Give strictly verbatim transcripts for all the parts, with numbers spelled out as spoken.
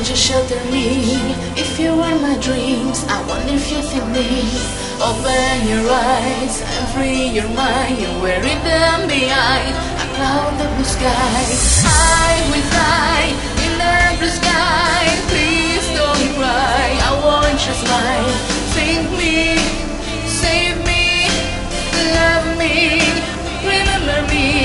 you shelter me? If you were my dreams, I wonder if you think me. Open your eyes and free your mind. You're wearing them behind a cloud of blue sky. I will fly in the blue sky. Please don't cry, I want your smile. Think me, save me, love me, remember me.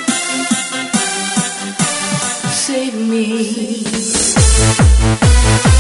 Save me.